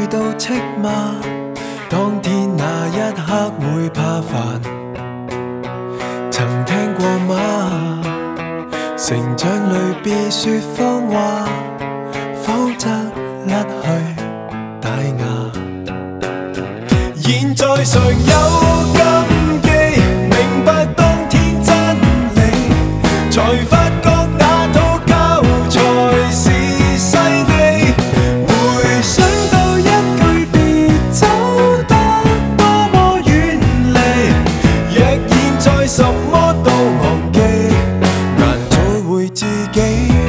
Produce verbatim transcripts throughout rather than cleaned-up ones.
到斥罵，當天那一刻會怕煩。曾聽過嗎？成長裏別說謊話，否則甩去大牙。現在尚有禁忌，明白當天真理，才發覺那套教材是犀利。回想到一句別走得多麼遠離，若現在什麼都忘記，難找回自己。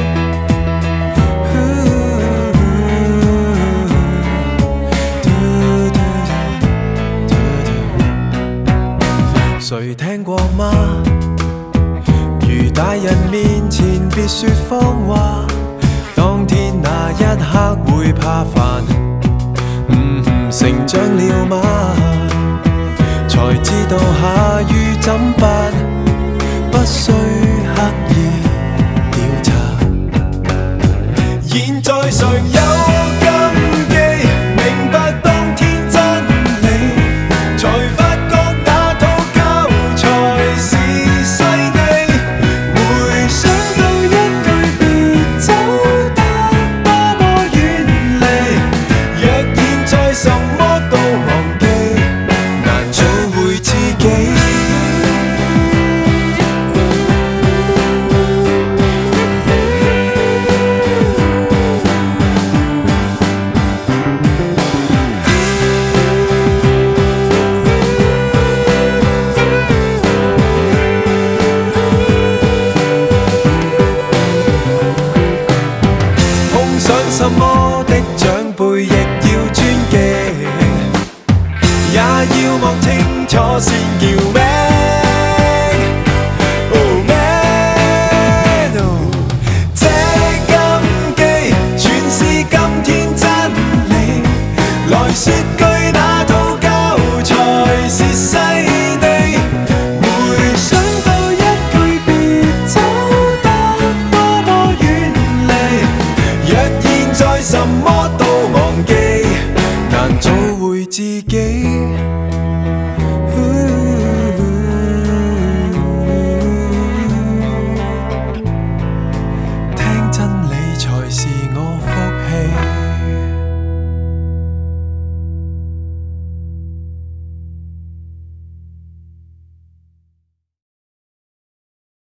誰聽過嗎？如大人面前別說謊話，當天那一刻會怕煩。嗯，成長了嗎？才知道下雨怎辦，不需刻意調查。現在尚有禁忌，明白當天真理，才發覺那套教材是犀利。回想到一句別走得多麼遠離，若現在什麼都忘記，難找回自己。什麼的長輩亦要尊敬，也要望清楚先叫名。Oh man， oh， 這禁忌全是今天真理，來說句那套教材是犀利。回想到一句別走得多麼遠離，若現在什麼都忘記，難找回自己。